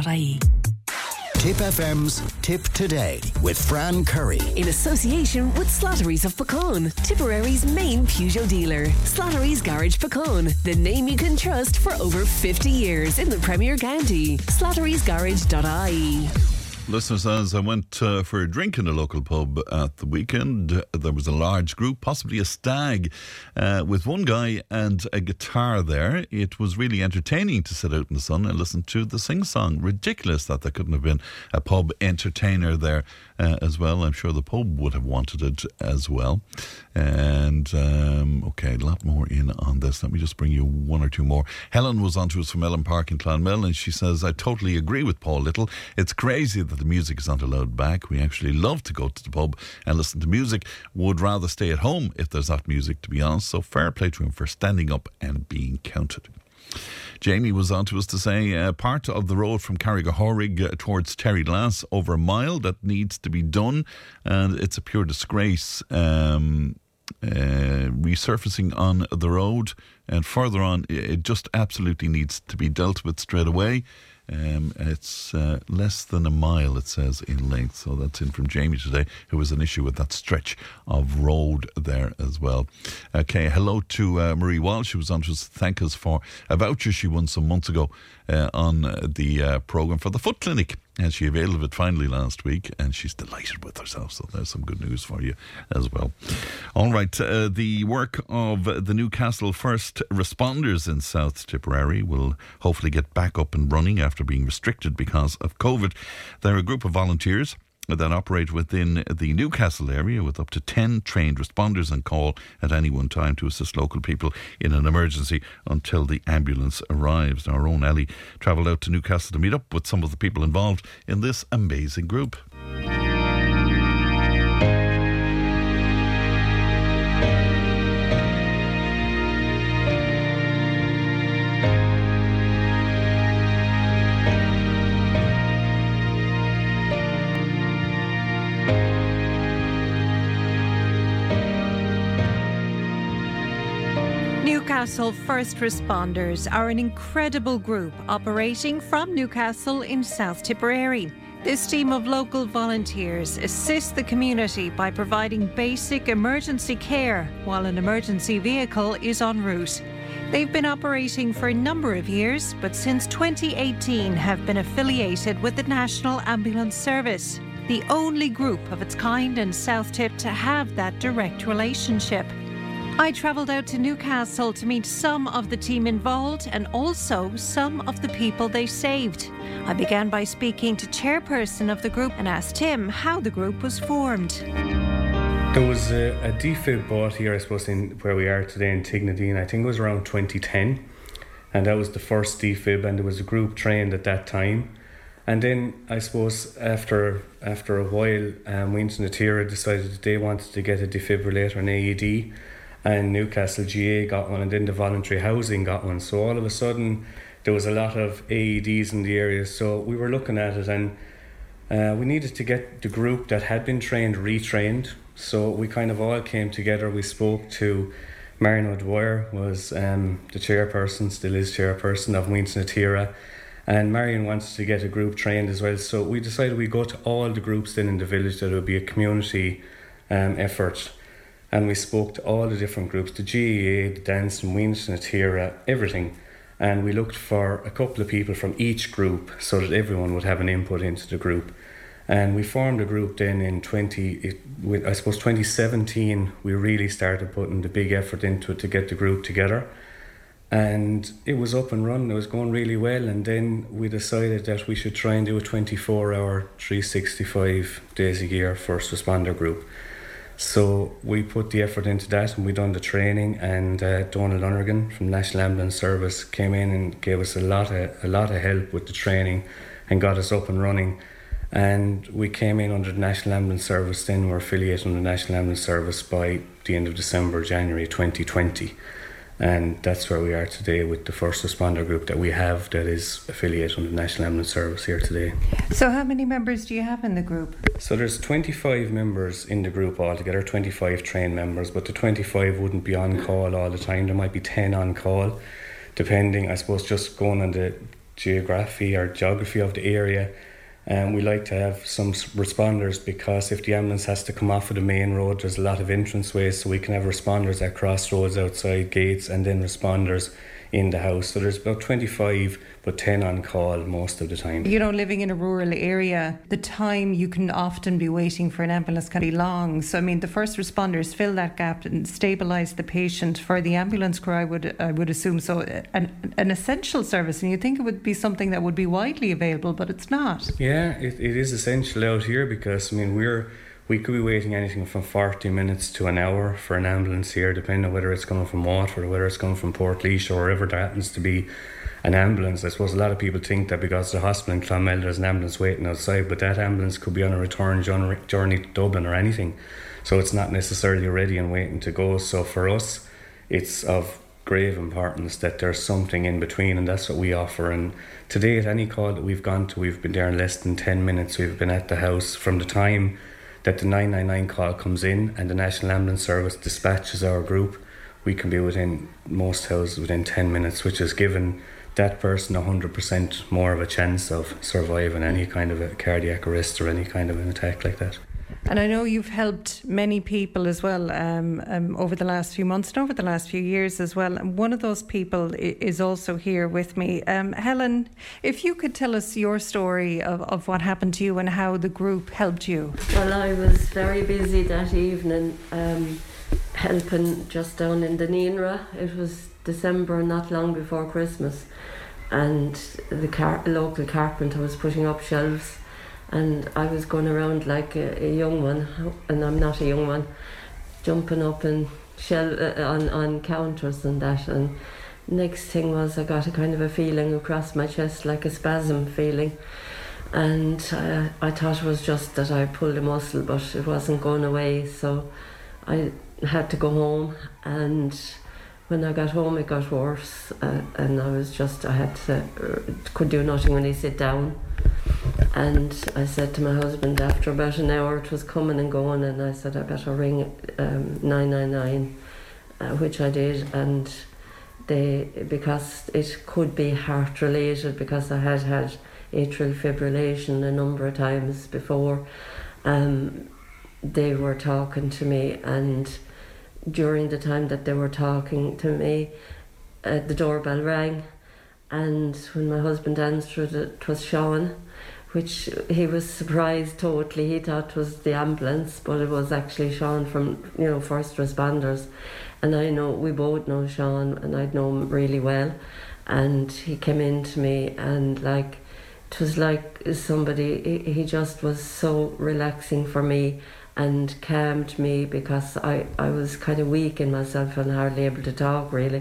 tipfm.ie. Tip FM's Tip Today with Fran Curry. In association with Slattery's of Puckane, Tipperary's main Peugeot dealer. Slattery's Garage Puckane, the name you can trust for over 50 years in the Premier County. Slattery'sGarage.ie. Listener says, I went for a drink in a local pub at the weekend. There was a large group, possibly a stag, with one guy and a guitar there. It was really entertaining to sit out in the sun and listen to the sing-song. Ridiculous that there couldn't have been a pub entertainer there as well. I'm sure the pub would have wanted it as well. And, okay, a lot more in on this. Let me just bring you one or two more. Helen was on to us from Ellen Park in Clonmel, and she says, I totally agree with Paul Little. It's crazy that the music is not allowed back. We actually love to go to the pub and listen to music. Would rather stay at home if there's not music, to be honest. So fair play to him for standing up and being counted. Jamie was on to us to say part of the road from Carrigahorig towards Terryglass, over a mile, that needs to be done, and it's a pure disgrace. Resurfacing on the road, and further on it just absolutely needs to be dealt with straight away. It's less than a mile, it says, in length. So that's in from Jamie today, who has an issue with that stretch of road there as well. Okay, hello to Marie Walsh, who was on to thank us for a voucher she won some months ago on the programme for the Foot Clinic. And she availed of it finally last week, and she's delighted with herself. So there's some good news for you as well. All right, the work of the Newcastle first responders in South Tipperary will hopefully get back up and running after being restricted because of COVID. They're a group of volunteers that operate within the Newcastle area with up to 10 trained responders on call at any one time to assist local people in an emergency until the ambulance arrives. Now, our own Ellie travelled out to Newcastle to meet up with some of the people involved in this amazing group. Newcastle First Responders are an incredible group operating from Newcastle in South Tipperary. This team of local volunteers assists the community by providing basic emergency care while an emergency vehicle is en route. They've been operating for a number of years, but since 2018 have been affiliated with the National Ambulance Service, the only group of its kind in South Tip to have that direct relationship. I travelled out to Newcastle to meet some of the team involved and also some of the people they saved. I began by speaking to chairperson of the group and asked him how the group was formed. There was a defib bought here, I suppose, in where we are today in Tignadine. I think it was around 2010, and that was the first defib, and there was a group trained at that time. And then I suppose after a while, Weenus na Tíre decided that they wanted to get a defibrillator, an AED. And Newcastle GA got one, and then the voluntary housing got one. So all of a sudden, there was a lot of AEDs in the area. So we were looking at it, and we needed to get the group that had been trained retrained. So we kind of all came together. We spoke to Marion O'Dwyer, was the chairperson, still is chairperson of Weenus na Tíre. And Marion wants to get a group trained as well. So we decided we'd go to all the groups then in the village, that it would be a community effort. And we spoke to all the different groups, the GAA, the dance, and Weenus na Tíre, everything. And we looked for a couple of people from each group so that everyone would have an input into the group. And we formed a group then in 2017. We really started putting the big effort into it to get the group together. And it was up and running, it was going really well. And then we decided that we should try and do a 24-hour, 365 days a year first responder group. So we put the effort into that, and we done the training, and Donald Lonergan from National Ambulance Service came in and gave us a lot of help with the training and got us up and running. And we came in under the National Ambulance Service. Then we're affiliated with the National Ambulance Service by the end of December, January 2020. And that's where we are today with the first responder group that we have that is affiliated with the National Ambulance Service here today. So how many members do you have in the group? So there's 25 members in the group altogether, 25 trained members, but the 25 wouldn't be on call all the time. There might be 10 on call, depending, I suppose, just going on the geography or geography of the area. And we like to have some responders, because if the ambulance has to come off of the main road, there's a lot of entranceways, so we can have responders at crossroads outside gates and then responders in the house. So there's about 25, but 10 on call most of the time. You know, living in a rural area, the time you can often be waiting for an ambulance can be long. So, I mean, the first responders fill that gap and stabilise the patient for the ambulance crew, I would assume. So an essential service, and you think it would be something that would be widely available, but it's not. Yeah, it is essential out here, because, I mean, we could be waiting anything from 40 minutes to an hour for an ambulance here, depending on whether it's coming from Waterford or whether it's coming from Portlaoise or wherever there happens to be an ambulance. I suppose a lot of people think that because the hospital in Clonmel there's an ambulance waiting outside, but that ambulance could be on a return journey to Dublin or anything. So it's not necessarily ready and waiting to go. So for us, it's of grave importance that there's something in between, and that's what we offer. And to date, any call that we've gone to, we've been there in less than 10 minutes. We've been at the house from the time that the 999 call comes in and the National Ambulance Service dispatches our group. We can be within most houses within 10 minutes, which has given that person 100% more of a chance of surviving any kind of a cardiac arrest or any kind of an attack like that. And I know you've helped many people as well over the last few months and over the last few years as well. And one of those people is also here with me. Helen, if you could tell us your story of what happened to you and how the group helped you. Well, I was very busy that evening helping just down in the Neenra. It was December, not long before Christmas. And the local carpenter was putting up shelves. And I was going around like a young one, and I'm not a young one, jumping up and on counters and that. And next thing was I got a kind of a feeling across my chest, like a spasm feeling. And I thought it was just that I pulled a muscle, but it wasn't going away. So I had to go home, and when I got home it got worse, and could do nothing when I sit down. And I said to my husband, after about an hour it was coming and going, and I said I better ring 999, which I did. And because it could be heart related, because I had atrial fibrillation a number of times before, they were talking to me, and during the time that they were talking to me, the doorbell rang, and when my husband answered it was Sean, which he was surprised totally. He thought it was the ambulance, but it was actually Sean from, first responders. And we both know Sean, and I'd know him really well. And he came in to me, and it was like somebody, he just was so relaxing for me and calmed me, because I was kind of weak in myself and hardly able to talk really.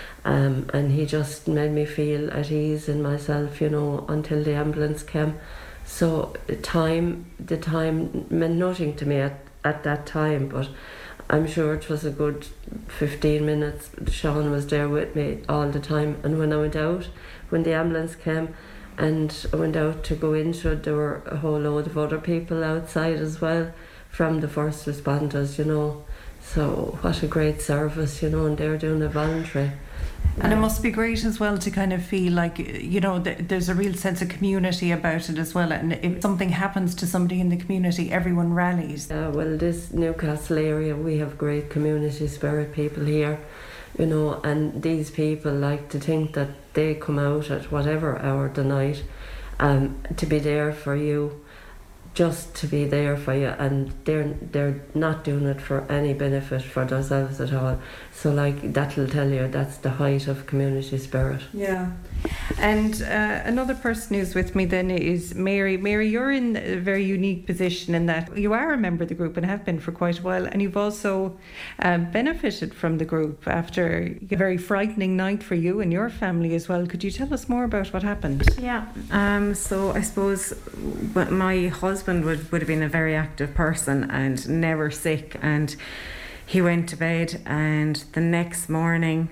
And he just made me feel at ease in myself, until the ambulance came. So the time meant nothing to me at that time, but I'm sure it was a good 15 minutes. Sean was there with me all the time. And when I went out, when the ambulance came and I went out to go into it, there were a whole load of other people outside as well from the first responders, So what a great service, and they're doing it voluntary. And it must be great as well to kind of feel like, there's a real sense of community about it as well. And if something happens to somebody in the community, everyone rallies. Well, this Newcastle area, we have great community spirit people here, and these people like to think that they come out at whatever hour of the night to be there for you, just to be there for you, and they're not doing it for any benefit for themselves at all. So that'll tell you that's the height of community spirit. Yeah. And another person who's with me then is Mary. Mary, you're in a very unique position in that you are a member of the group and have been for quite a while, and you've also benefited from the group after a very frightening night for you and your family as well. Could you tell us more about what happened? Yeah, so I suppose my husband would have been a very active person and never sick, and he went to bed, and the next morning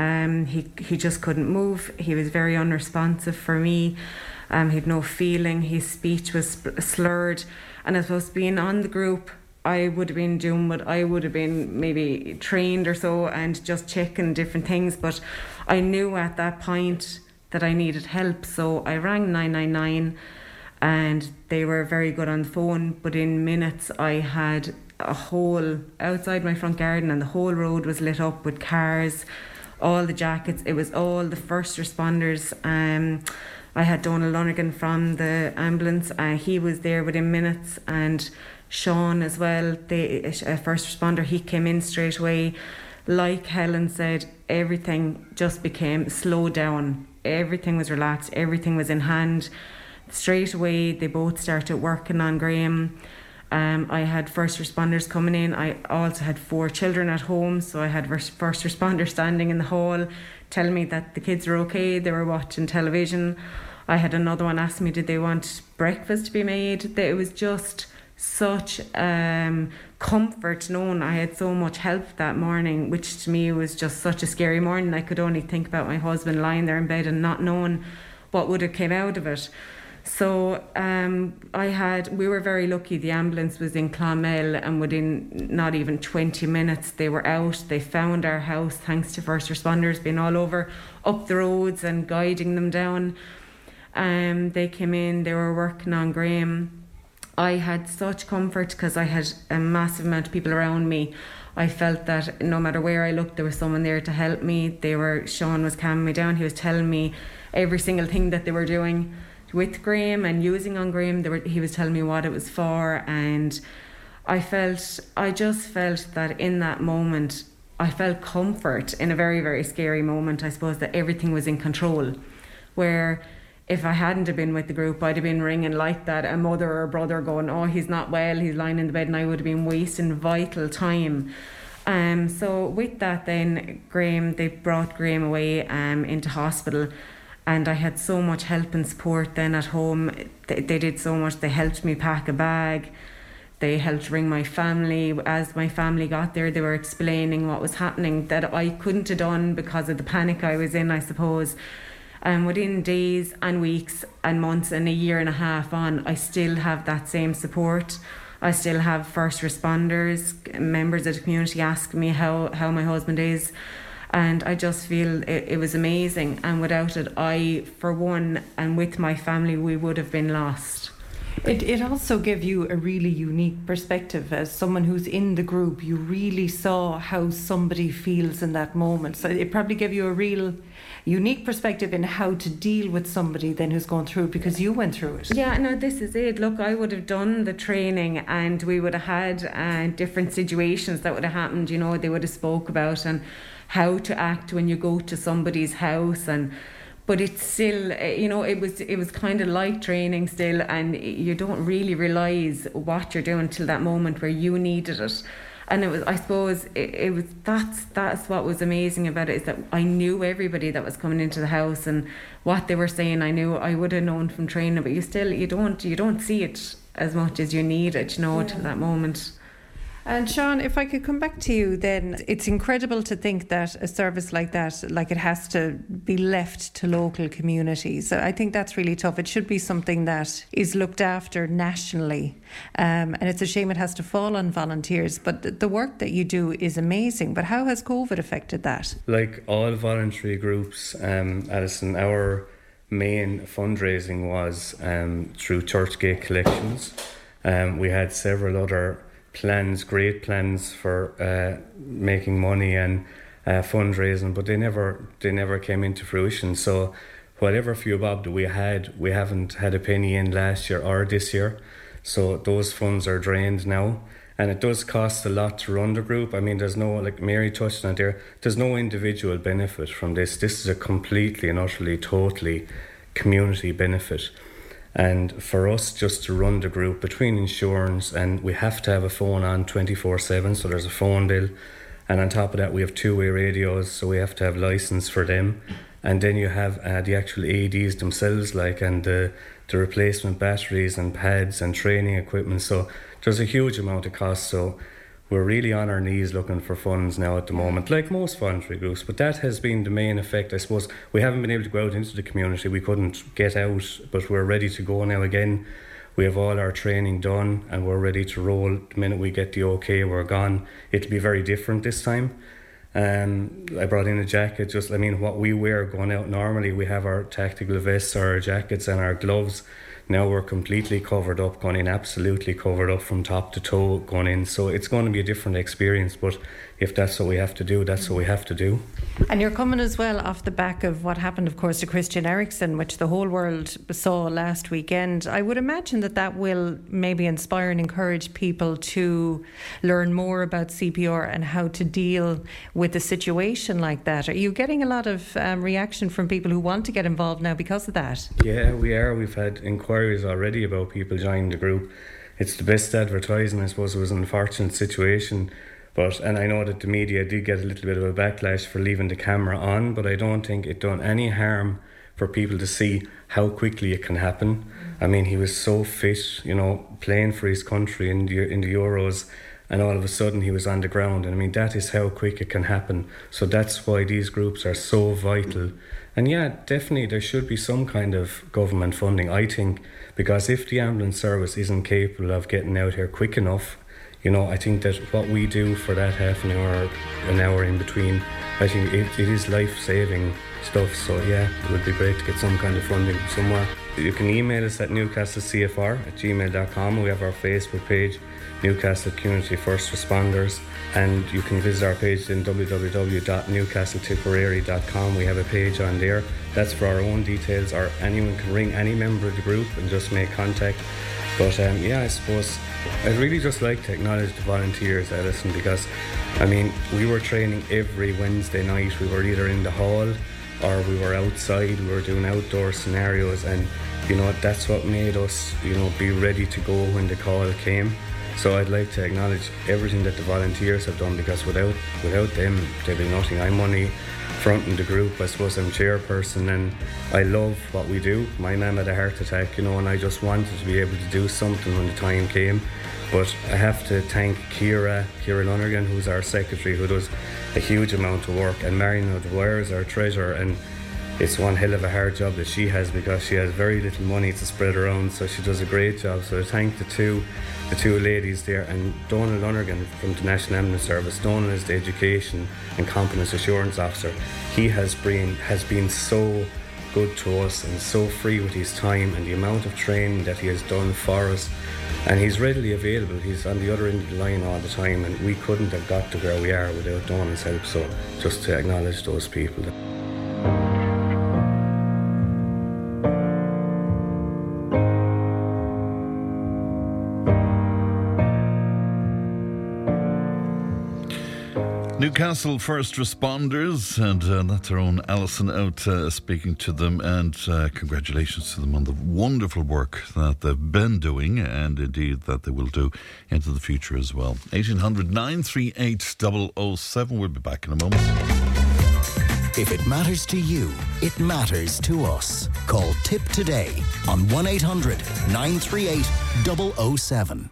he just couldn't move. He was very unresponsive for me. He had no feeling. His speech was slurred, and I suppose being on the group, I would have been doing what I would have been maybe trained or so, and just checking different things. But I knew at that point that I needed help. So I rang 999 and they were very good on the phone, but in minutes I had a hole outside my front garden and the whole road was lit up with cars, all the jackets. It was all the first responders. I had Donald Lonergan from the ambulance. He was there within minutes, and Sean as well, the first responder. He came in straight away. Like Helen said, everything just became slowed down. Everything was relaxed. Everything was in hand. Straight away, they both started working on Graham. I had first responders coming in. I also had 4 children at home, so I had first responders standing in the hall telling me that the kids were okay, they were watching television. I had another one ask me did they want breakfast to be made. It was just such comfort knowing I had so much help that morning, which to me was just such a scary morning. I could only think about my husband lying there in bed and not knowing what would have came out of it. So we were very lucky. The ambulance was in Clonmel, and within not even 20 minutes they were out. They found our house thanks to first responders being all over up the roads and guiding them down. They came in, they were working on Graham. I had such comfort because I had a massive amount of people around me. I felt that no matter where I looked, there was someone there to help me. Sean was calming me down. He was telling me every single thing that they were doing with Graham and using on Graham. He was telling me what it was for, and I just felt that in that moment I felt comfort in a very, very scary moment. I suppose that everything was in control, where if I hadn't have been with the group, I'd have been ringing like that, a mother or a brother going, oh, he's not well, he's lying in the bed, and I would have been wasting vital time. So with that then, they brought Graham away into hospital, and I had so much help and support then at home. They did so much. They helped me pack a bag. They helped ring my family. As my family got there, they were explaining what was happening that I couldn't have done because of the panic I was in, I suppose. And within days and weeks and months and a year and a half on, I still have that same support. I still have first responders, members of the community asking me how my husband is. And I just feel it was amazing. And without it, I, for one, and with my family, we would have been lost. It also gave you a really unique perspective. As someone who's in the group, you really saw how somebody feels in that moment. So it probably gave you a real unique perspective in how to deal with somebody then who's going through it, because you went through it. Yeah, no, this is it. Look, I would have done the training and we would have had different situations that would have happened, you know, they would have spoke about and how to act when you go to somebody's house. But it's still, you know, it was kind of like training still, and you don't really realise what you're doing till that moment where you needed it. And it was, I suppose, that's what was amazing about it, is that I knew everybody that was coming into the house and what they were saying. I would have known from training, but you don't see it as much as you need it, you know, till that moment. And Sean, if I could come back to you then, it's incredible to think that a service like that, like it has to be left to local communities. I think that's really tough. It should be something that is looked after nationally. And it's a shame it has to fall on volunteers. But the work that you do is amazing. But how has COVID affected that? Like all voluntary groups, Alison, our main fundraising was through Churchgate Collections. We had several other great plans for making money and fundraising, but they never came into fruition. So whatever few bob that we haven't had a penny in last year or this year. So those funds are drained now, and it does cost a lot to run the group. I mean, there's no, like Mary touched on it there's no individual benefit from this. This is a completely and utterly, totally community benefit. And for us just to run the group between insurance, and we have to have a phone on 24/7, so there's a phone bill, and on top of that we have two-way radios, so we have to have license for them, and then you have the actual AEDs themselves, and the replacement batteries and pads and training equipment. So there's a huge amount of cost. So we're really on our knees looking for funds now at the moment, like most voluntary groups. But that has been the main effect, I suppose. We haven't been able to go out into the community. We couldn't get out, but we're ready to go now again. We have all our training done and we're ready to roll. The minute we get the okay, we're gone. It'll be very different this time. I brought in a jacket, what we wear going out normally. We have our tactical vests, our jackets and our gloves. Now we're completely covered up, going in, absolutely covered up from top to toe going in. So it's going to be a different experience, but if that's what we have to do, that's what we have to do. And you're coming as well off the back of what happened, of course, to Christian Eriksen, which the whole world saw last weekend. I would imagine that will maybe inspire and encourage people to learn more about CPR and how to deal with a situation like that. Are you getting a lot of reaction from people who want to get involved now because of that? Yeah, we are. We've had inquiries already about people joining the group. It's the best advertising. I suppose it was an unfortunate situation. And I know that the media did get a little bit of a backlash for leaving the camera on, but I don't think it done any harm for people to see how quickly it can happen. I mean, he was so fit, playing for his country in the Euros, and all of a sudden he was on the ground. And I mean, that is how quick it can happen. So that's why these groups are so vital. And yeah, definitely there should be some kind of government funding, I think, because if the ambulance service isn't capable of getting out here quick enough, I think that what we do for that half an hour in between, I think it is life-saving stuff. So yeah, it would be great to get some kind of funding somewhere. You can email us at newcastlecfr@gmail.com. We have our Facebook page, Newcastle Community First Responders, and you can visit our page in www.newcastletipperary.com. We have a page on there. That's for our own details, or anyone can ring any member of the group and just make contact. But I suppose I'd really just like to acknowledge the volunteers, Alison, because we were training every Wednesday night. We were either in the hall or we were outside. We were doing outdoor scenarios, and that's what made us be ready to go when the call came. So I'd like to acknowledge everything that the volunteers have done, because without them there'd be nothing. I'm only fronting the group. I suppose I'm chairperson, and I love what we do. My mum had a heart attack, and I just wanted to be able to do something when the time came. But I have to thank Ciara Lonergan, who's our secretary, who does a huge amount of work, and Marion O'Dwyer is our treasurer, and it's one hell of a hard job that she has, because she has very little money to spread around, so she does a great job. So I thank the two ladies there, and Donald Lonergan from the National Ambulance Service. Donald is the Education and Competence Assurance Officer. He has been so good to us and so free with his time and the amount of training that he has done for us. And he's readily available. He's on the other end of the line all the time, and we couldn't have got to where we are without Donald's help. So just to acknowledge those people. Newcastle First Responders, and that's our own Alison out speaking to them, and congratulations to them on the wonderful work that they've been doing, and indeed that they will do into the future as well. 1800 938 007. We'll be back in a moment. If it matters to you, it matters to us. Call Tip today on 1800 938 007.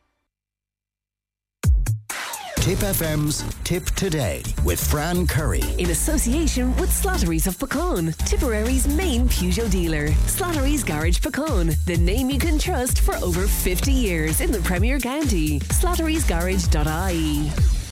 Tip FM's Tip Today with Fran Curry. In association with Slattery's of Puckane, Tipperary's main Peugeot dealer. Slattery's Garage Puckane, the name you can trust for over 50 years in the Premier County. Slattery'sGarage.ie.